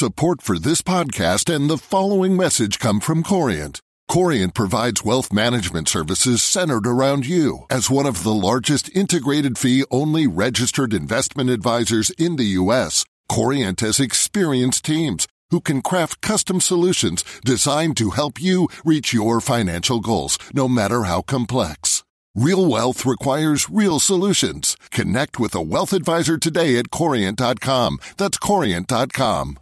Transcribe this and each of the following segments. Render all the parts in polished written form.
Support for this podcast and the following message come from Corient. Corient provides wealth management services centered around you. As one of the largest integrated fee-only registered investment advisors in the U.S., Corient has experienced teams who can craft custom solutions designed to help you reach your financial goals, no matter how complex. Real wealth requires real solutions. Connect with a wealth advisor today at Corient.com. That's Corient.com.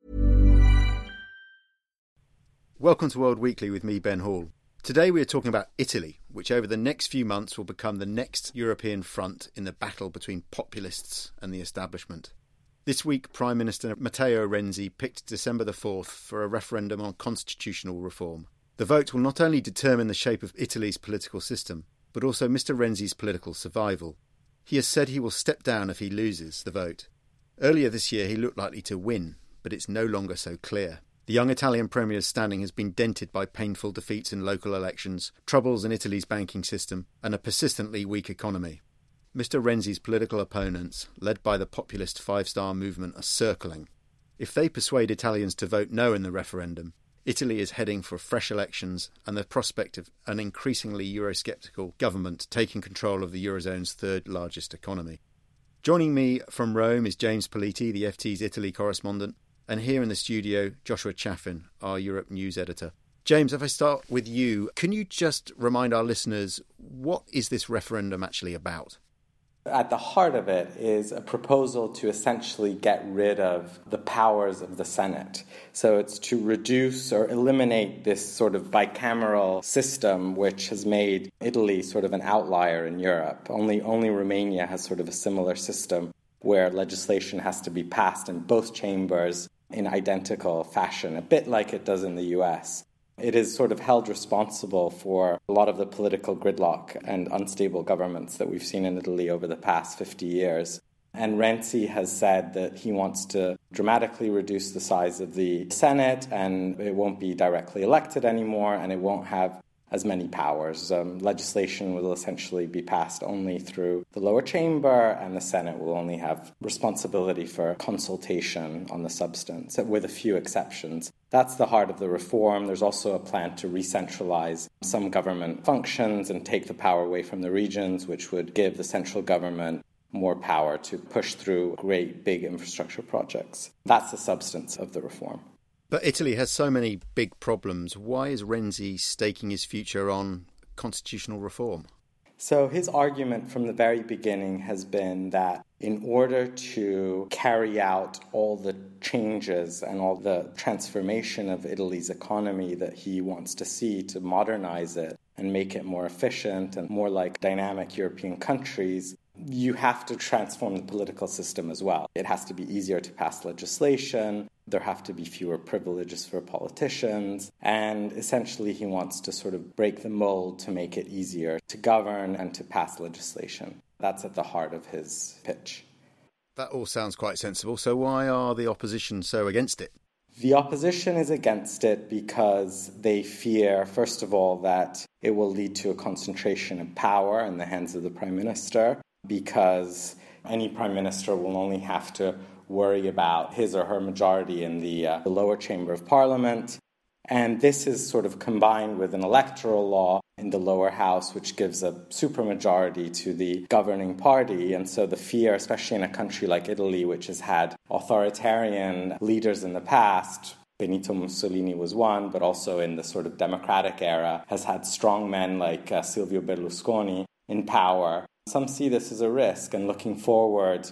Welcome to World Weekly with me, Ben Hall. Today we are talking about Italy, which over the next few months will become the next European front in the battle between populists and the establishment. This week, Prime Minister Matteo Renzi picked December the 4th for a referendum on constitutional reform. The vote will not only determine the shape of Italy's political system, but also Mr. Renzi's political survival. He has said he will step down if he loses the vote. Earlier this year he looked likely to win, but it's no longer so clear. The young Italian Premier's standing has been dented by painful defeats in local elections, troubles in Italy's banking system, and a persistently weak economy. Mr. Renzi's political opponents, led by the populist Five Star Movement, are circling. If they persuade Italians to vote no in the referendum, Italy is heading for fresh elections and the prospect of an increasingly Eurosceptical government taking control of the Eurozone's third largest economy. Joining me from Rome is James Politi, the FT's Italy correspondent, and here in the studio, Joshua Chaffin, our Europe News editor. James, if I start with you, can you just remind our listeners, what is this referendum actually about? At the heart of it is a proposal to essentially get rid of the powers of the Senate. So it's to reduce or eliminate this sort of bicameral system which has made Italy sort of an outlier in Europe. Only Romania has sort of a similar system where legislation has to be passed in both chambers in identical fashion, a bit like it does in the US. It is sort of held responsible for a lot of the political gridlock and unstable governments that we've seen in Italy over the past 50 years. And Renzi has said that he wants to dramatically reduce the size of the Senate, and it won't be directly elected anymore, and it won't have as many powers. Legislation will essentially be passed only through the lower chamber, and the Senate will only have responsibility for consultation on the substance, with a few exceptions. That's the heart of the reform. There's also a plan to re-centralize some government functions and take the power away from the regions, which would give the central government more power to push through great big infrastructure projects. That's the substance of the reform. But Italy has so many big problems. Why is Renzi staking his future on constitutional reform? So his argument from the very beginning has been that in order to carry out all the changes and all the transformation of Italy's economy that he wants to see, to modernize it and make it more efficient and more like dynamic European countries, you have to transform the political system as well. It has to be easier to pass legislation. There have to be fewer privileges for politicians. And essentially, he wants to sort of break the mold to make it easier to govern and to pass legislation. That's at the heart of his pitch. That all sounds quite sensible. So why are the opposition so against it? The opposition is against it because they fear, first of all, that it will lead to a concentration of power in the hands of the prime minister, because any prime minister will only have to worry about his or her majority in the lower chamber of parliament. And this is sort of combined with an electoral law in the lower house, which gives a supermajority to the governing party. And so the fear, especially in a country like Italy, which has had authoritarian leaders in the past, Benito Mussolini was one, but also in the sort of democratic era, has had strong men like Silvio Berlusconi in power. Some see this as a risk, and looking forward,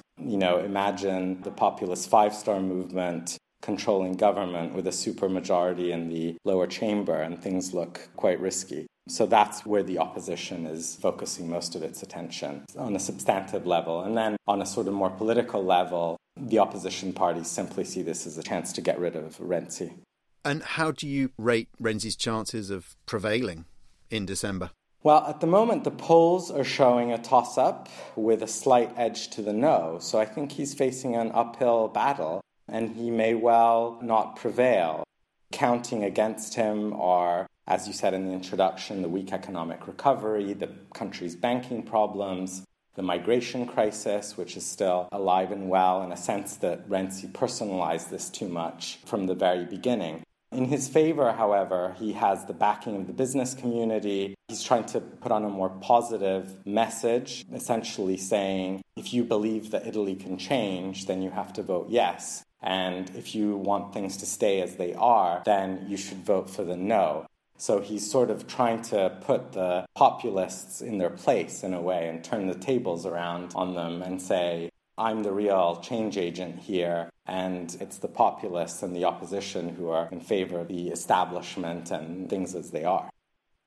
imagine the populist Five Star Movement controlling government with a supermajority in the lower chamber, and things look quite risky. So that's where the opposition is focusing most of its attention, on a substantive level. And then on a sort of more political level, the opposition parties simply see this as a chance to get rid of Renzi. And how do you rate Renzi's chances of prevailing in December? Well, at the moment, the polls are showing a toss-up with a slight edge to the no. So I think he's facing an uphill battle, and he may well not prevail. Counting against him are, as you said in the introduction, the weak economic recovery, the country's banking problems, the migration crisis, which is still alive and well, in a sense that Renzi personalized this too much from the very beginning. In his favor, however, he has the backing of the business community. He's trying to put on a more positive message, essentially saying, if you believe that Italy can change, then you have to vote yes. And if you want things to stay as they are, then you should vote for the no. So he's sort of trying to put the populists in their place in a way and turn the tables around on them and say, I'm the real change agent here, and it's the populists and the opposition who are in favor of the establishment and things as they are.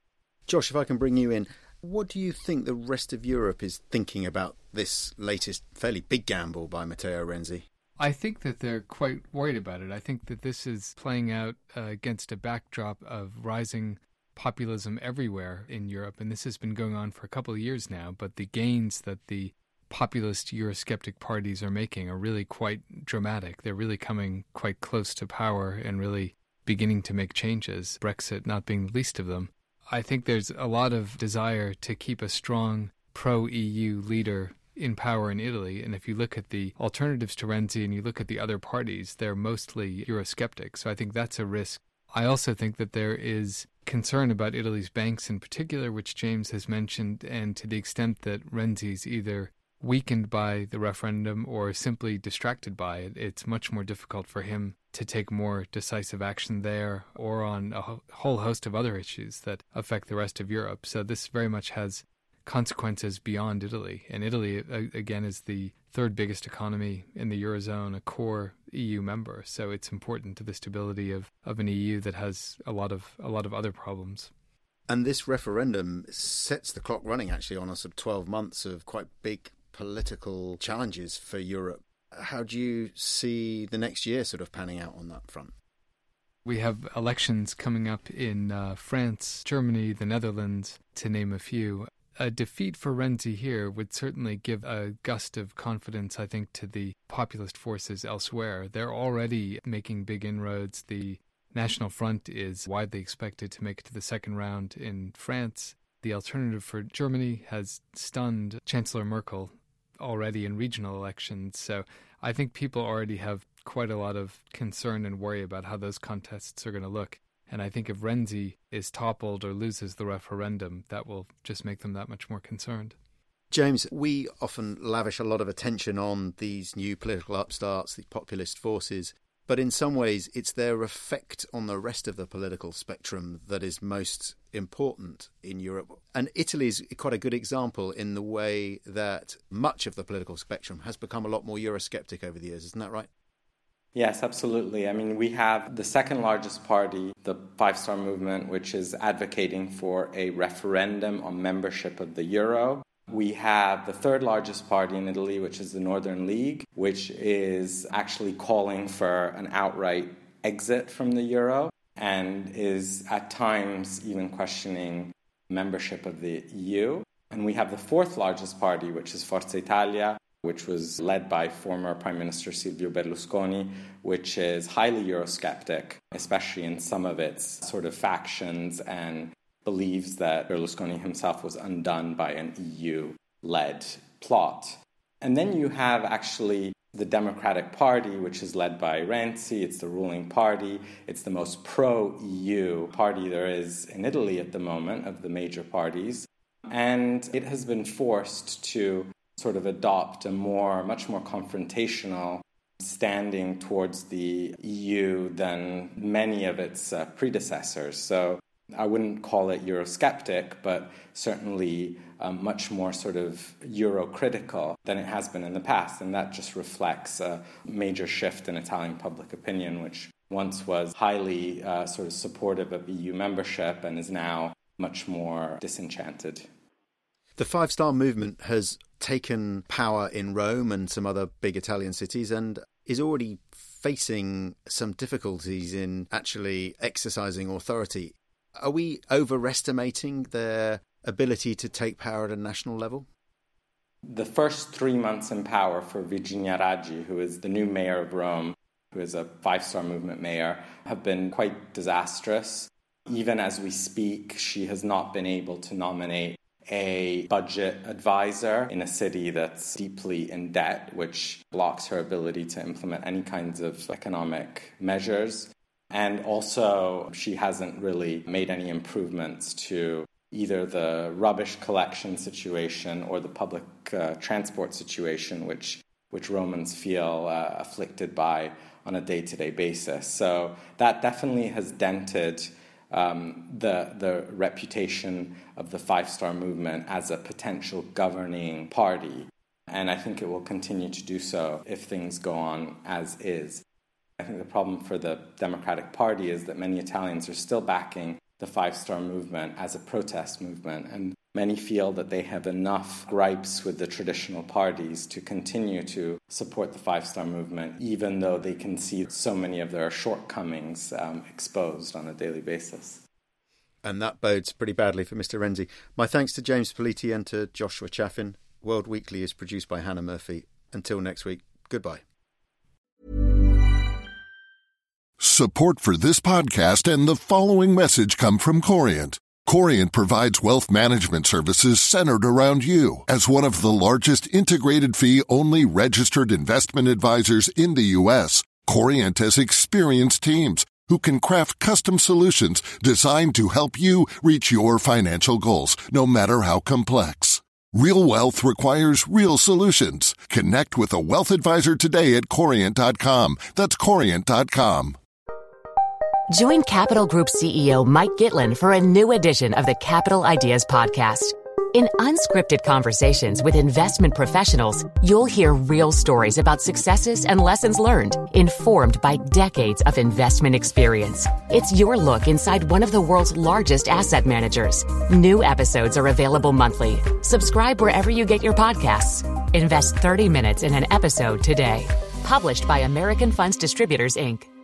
Josh, if I can bring you in, what do you think the rest of Europe is thinking about this latest fairly big gamble by Matteo Renzi? I think that they're quite worried about it. I think that this is playing out against a backdrop of rising populism everywhere in Europe, and this has been going on for a couple of years now, but the gains that the populist Eurosceptic parties are making are really quite dramatic. They're really coming quite close to power and really beginning to make changes, Brexit not being the least of them. I think there's a lot of desire to keep a strong pro-EU leader in power in Italy, and if you look at the alternatives to Renzi and you look at the other parties, they're mostly Eurosceptic, so I think that's a risk. I also think that there is concern about Italy's banks in particular, which James has mentioned, and to the extent that Renzi's either weakened by the referendum or simply distracted by it, it's much more difficult for him to take more decisive action there or on a whole host of other issues that affect the rest of Europe. So this very much has consequences beyond Italy. And Italy, again, is the third biggest economy in the Eurozone, a core EU member. So it's important to the stability of an EU that has a lot of other problems. And this referendum sets the clock running, actually, on a sort of 12 months of quite big political challenges for Europe. How do you see the next year sort of panning out on that front? We have elections coming up in France, Germany, the Netherlands, to name a few. A defeat for Renzi here would certainly give a gust of confidence, I think, to the populist forces elsewhere. They're already making big inroads. The National Front is widely expected to make it to the second round in France. The alternative for Germany has stunned Chancellor Merkel already in regional elections. So I think people already have quite a lot of concern and worry about how those contests are going to look. And I think if Renzi is toppled or loses the referendum, that will just make them that much more concerned. James, we often lavish a lot of attention on these new political upstarts, the populist forces, but in some ways it's their effect on the rest of the political spectrum that is most important in Europe. And Italy is quite a good example in the way that much of the political spectrum has become a lot more Eurosceptic over the years. Isn't that right? Yes, absolutely. I mean, we have the second largest party, the Five Star Movement, which is advocating for a referendum on membership of the euro. We have the third largest party in Italy, which is the Northern League, which is actually calling for an outright exit from the euro and is at times even questioning membership of the EU. And we have the fourth largest party, which is Forza Italia, which was led by former Prime Minister Silvio Berlusconi, which is highly Eurosceptic, especially in some of its sort of factions, and believes that Berlusconi himself was undone by an EU-led plot. And then you have actually the Democratic Party, which is led by Renzi. It's the ruling party. It's the most pro-EU party there is in Italy at the moment of the major parties. And it has been forced to sort of adopt a much more confrontational standing towards the EU than many of its predecessors. So I wouldn't call it Eurosceptic, but certainly much more sort of Euro-critical than it has been in the past. And that just reflects a major shift in Italian public opinion, which once was highly sort of supportive of EU membership and is now much more disenchanted. The Five Star Movement has taken power in Rome and some other big Italian cities and is already facing some difficulties in actually exercising authority. Are we overestimating their ability to take power at a national level? The first 3 months in power for Virginia Raggi, who is the new mayor of Rome, who is a Five Star Movement mayor, have been quite disastrous. Even as we speak, she has not been able to nominate a budget advisor in a city that's deeply in debt, which blocks her ability to implement any kinds of economic measures. And also, she hasn't really made any improvements to either the rubbish collection situation or the public transport situation, which Romans feel afflicted by on a day-to-day basis. So that definitely has dented the reputation of the Five Star Movement as a potential governing party. And I think it will continue to do so if things go on as is. I think the problem for the Democratic Party is that many Italians are still backing the Five Star Movement as a protest movement, and many feel that they have enough gripes with the traditional parties to continue to support the Five Star Movement, even though they can see so many of their shortcomings exposed on a daily basis. And that bodes pretty badly for Mr. Renzi. My thanks to James Politi and to Joshua Chaffin. World Weekly is produced by Hannah Murphy. Until next week, goodbye. Support for this podcast and the following message come from Corient. Corient provides wealth management services centered around you. As one of the largest integrated fee-only registered investment advisors in the U.S., Corient has experienced teams who can craft custom solutions designed to help you reach your financial goals, no matter how complex. Real wealth requires real solutions. Connect with a wealth advisor today at Corient.com. That's Corient.com. Join Capital Group CEO Mike Gitlin for a new edition of the Capital Ideas Podcast. In unscripted conversations with investment professionals, you'll hear real stories about successes and lessons learned, informed by decades of investment experience. It's your look inside one of the world's largest asset managers. New episodes are available monthly. Subscribe wherever you get your podcasts. Invest 30 minutes in an episode today. Published by American Funds Distributors, Inc.